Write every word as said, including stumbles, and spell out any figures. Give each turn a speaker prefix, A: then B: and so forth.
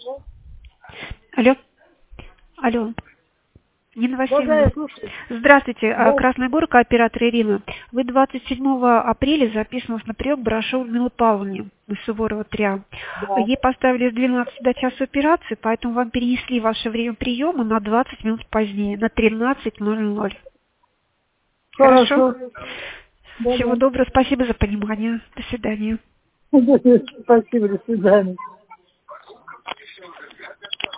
A: Алло. Алло. Нина
B: Можно я
A: Васильевна.
B: слушаю?
A: Здравствуйте.
B: Да.
A: Красная Горка, оператор Ирина. Вы двадцать седьмого апреля записаны на прием к Барашову Минут Павловне из Суворова три.
B: Да.
A: Ей поставили с двенадцати до часа операции, поэтому вам перенесли ваше время приема на двадцать минут позднее, на тринадцать ноль ноль. Хорошо?
B: Хорошо. Да,
A: Всего
B: да.
A: доброго. Спасибо за понимание. До свидания.
B: Спасибо, до свидания.